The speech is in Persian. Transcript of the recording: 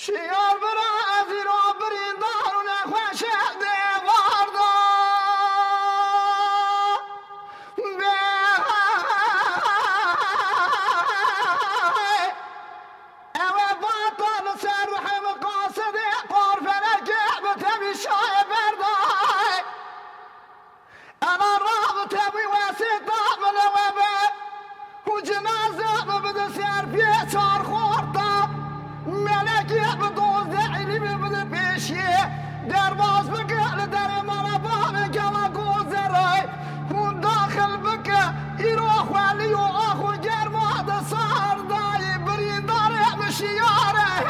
شیار برا ازی را بریندار و نخوش دیوار دا اوه باطن سر رحم قاصد قرفنا جعب تبي شاي برداي انا رابط ابي واسطة من وبا وجنازة ببدا سير في صار خورطة ملكي بدوز دعيني ببدا بيشي درباز بقى لدري مربان قلا قوزري وداخل بكى يروح والي واخو جرماد صار داي بريد داري بشياره